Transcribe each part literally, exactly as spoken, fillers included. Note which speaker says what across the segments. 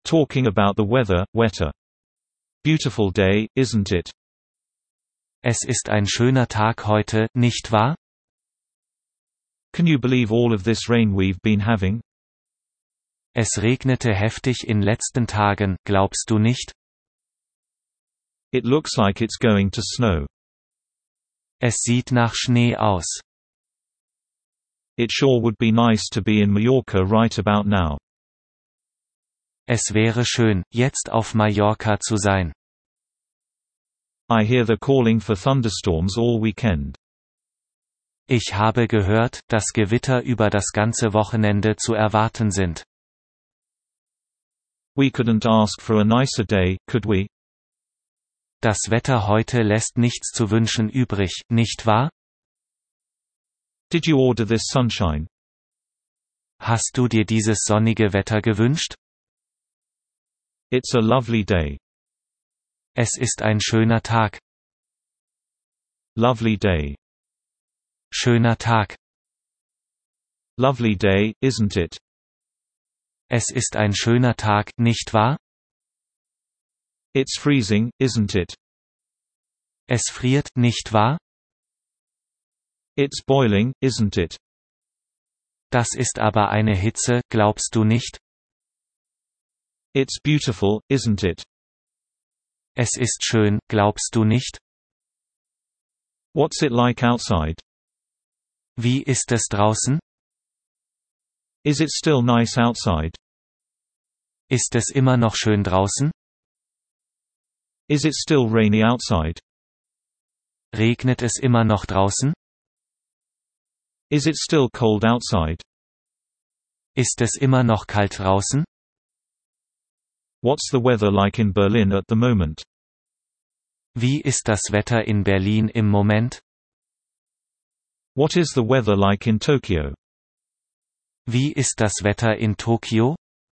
Speaker 1: Talking about the weather, wetter. Beautiful day, isn't it?
Speaker 2: Es ist ein schöner Tag heute, nicht wahr?
Speaker 1: Can you believe all of this rain we've been having?
Speaker 2: Es regnete heftig in letzten Tagen, glaubst du nicht?
Speaker 1: It looks like it's going to snow.
Speaker 2: Es sieht nach Schnee aus.
Speaker 1: It sure would be nice to be in Mallorca right about now.
Speaker 2: Es wäre schön, jetzt auf Mallorca zu sein.
Speaker 1: I hear they're calling for thunderstorms all weekend.
Speaker 2: Ich habe gehört, dass Gewitter über das ganze Wochenende zu erwarten sind.
Speaker 1: We couldn't ask for a nicer day, could we?
Speaker 2: Das Wetter heute lässt nichts zu wünschen übrig, nicht wahr?
Speaker 1: Did you order this sunshine?
Speaker 2: Hast du dir dieses sonnige Wetter gewünscht?
Speaker 1: It's a lovely day.
Speaker 2: Es ist ein schöner Tag.
Speaker 1: Lovely day.
Speaker 2: Schöner Tag.
Speaker 1: Lovely day, isn't it?
Speaker 2: Es ist ein schöner Tag, nicht wahr?
Speaker 1: It's freezing, isn't it?
Speaker 2: Es friert, nicht wahr?
Speaker 1: It's boiling, isn't it?
Speaker 2: Das ist aber eine Hitze, glaubst du nicht?
Speaker 1: It's beautiful, isn't it?
Speaker 2: Es ist schön, glaubst du nicht?
Speaker 1: What's it like outside?
Speaker 2: Wie ist es draußen?
Speaker 1: Is it still nice outside?
Speaker 2: Ist es immer noch schön draußen?
Speaker 1: Is it still rainy outside?
Speaker 2: Regnet es immer noch draußen?
Speaker 1: Is it still cold outside?
Speaker 2: Ist es immer noch kalt draußen?
Speaker 1: What's the weather like in Berlin at the moment?
Speaker 2: Wie ist das Wetter in Berlin im Moment?
Speaker 1: What is the weather like in Tokyo?
Speaker 2: Wie ist das Wetter in Tokio?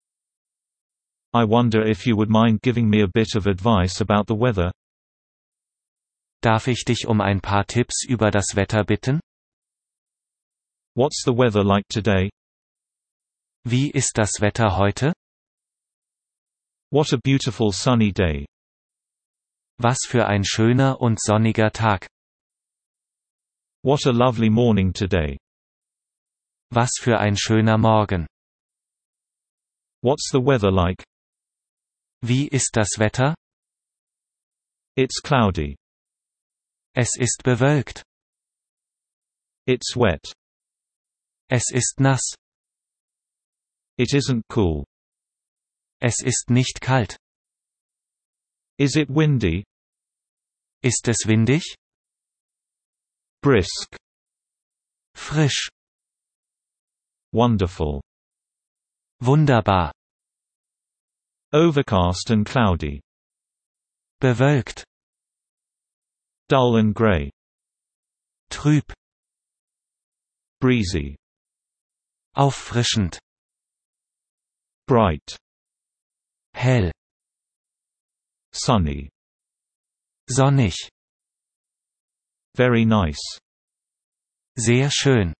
Speaker 1: I wonder if you would mind giving me a bit of advice about the weather.
Speaker 2: Darf ich dich um ein paar Tipps über das Wetter bitten?
Speaker 1: What's the weather like today?
Speaker 2: Wie ist das Wetter heute?
Speaker 1: What a beautiful sunny day.
Speaker 2: Was für ein schöner und sonniger Tag.
Speaker 1: What a lovely morning today.
Speaker 2: Was für ein schöner Morgen.
Speaker 1: What's the weather like?
Speaker 2: Wie ist das Wetter?
Speaker 1: It's cloudy.
Speaker 2: Es ist bewölkt.
Speaker 1: It's wet.
Speaker 2: Es ist nass.
Speaker 1: It isn't cool.
Speaker 2: Es ist nicht kalt.
Speaker 1: Is it windy?
Speaker 2: Ist es windig?
Speaker 1: Brisk.
Speaker 2: Frisch.
Speaker 1: Wonderful.
Speaker 2: Wunderbar.
Speaker 1: Overcast and cloudy.
Speaker 2: Bewölkt.
Speaker 1: Dull and grey.
Speaker 2: Trüb.
Speaker 1: Breezy.
Speaker 2: Auffrischend.
Speaker 1: Bright.
Speaker 2: Hell.
Speaker 1: Sunny.
Speaker 2: Sonnig.
Speaker 1: Very nice.
Speaker 2: Sehr schön.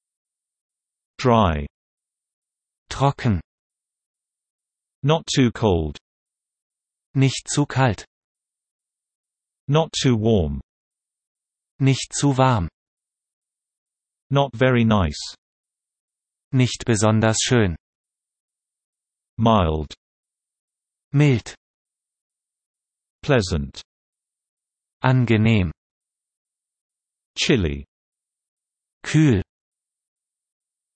Speaker 1: Dry.
Speaker 2: Trocken.
Speaker 1: Not too cold.
Speaker 2: Nicht zu kalt.
Speaker 1: Not too warm.
Speaker 2: Nicht zu warm.
Speaker 1: Not very nice.
Speaker 2: Nicht besonders schön.
Speaker 1: Mild.
Speaker 2: Mild.
Speaker 1: Pleasant.
Speaker 2: Angenehm.
Speaker 1: Chilly.
Speaker 2: Kühl.